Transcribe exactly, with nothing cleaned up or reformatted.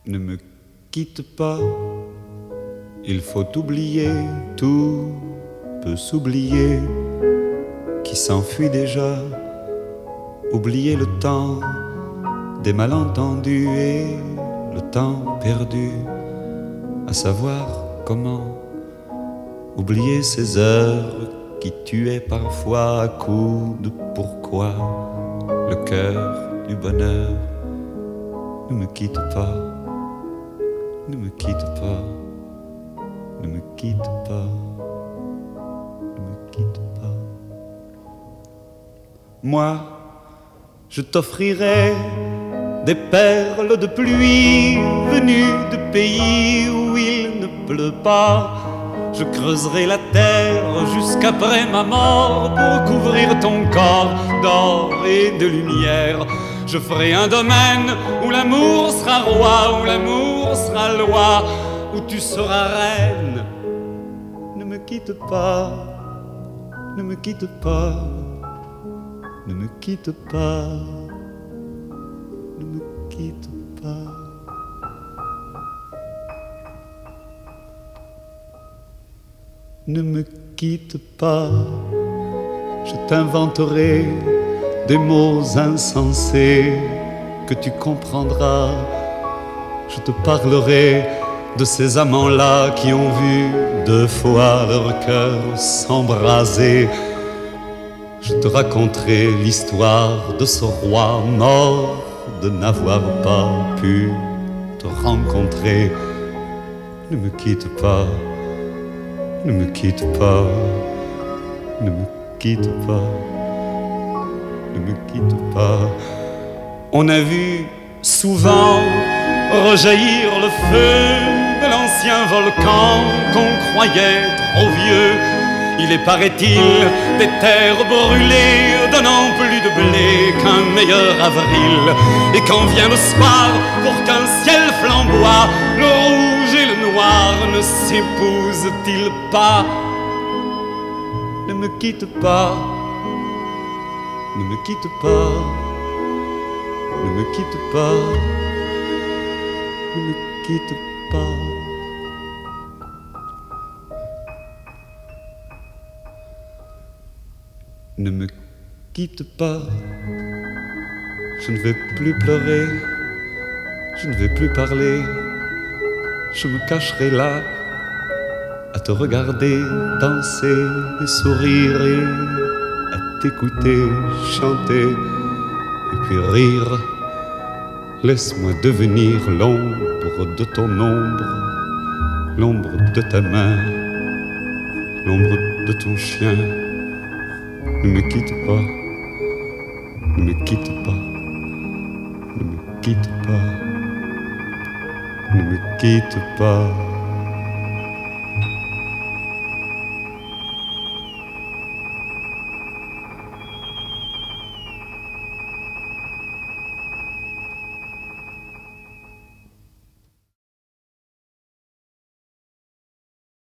Ne me quitte pas, il faut oublier, tout peut s'oublier, qui s'enfuit déjà, oublier le temps des malentendus et le temps perdu, à savoir comment oublier ces heures qui tuaient parfois à coups de pourquoi le cœur du bonheur. Ne me quitte pas, ne me quitte pas, ne me quitte pas, ne me quitte pas. Moi, je t'offrirai des perles de pluie venues de pays où il ne pleut pas. Je creuserai la terre jusqu'après ma mort pour couvrir ton corps d'or et de lumière. Je ferai un domaine où l'amour sera roi, où l'amour sera loi, où tu seras reine. Ne me quitte pas, ne me quitte pas, ne me quitte pas, ne me quitte pas. Ne me quitte pas, je t'inventerai des mots insensés que tu comprendras. Je te parlerai de ces amants-là qui ont vu deux fois leur cœur s'embraser. Je te raconterai l'histoire de ce roi mort de n'avoir pas pu te rencontrer. Ne me quitte pas, ne me quitte pas, ne me quitte pas, ne me quitte pas. On a vu souvent rejaillir le feu de l'ancien volcan qu'on croyait trop vieux. Il est, paraît-il, des terres brûlées donnant plus de blé qu'un meilleur avril. Et quand vient le soir, pour qu'un ciel flamboie, le rouge et le noir ne s'épousent-ils pas? Ne me quitte pas, ne me quitte pas, ne me quitte pas, ne me quitte pas. Ne me quitte pas, je ne vais plus pleurer, je ne vais plus parler, je me cacherai là, à te regarder danser et sourire et à t'écouter chanter et puis rire. Laisse-moi devenir l'ombre de ton ombre, l'ombre de ta main, l'ombre de ton chien. Ne me quitte pas, ne me quitte pas, ne me quitte pas, ne me quitte pas.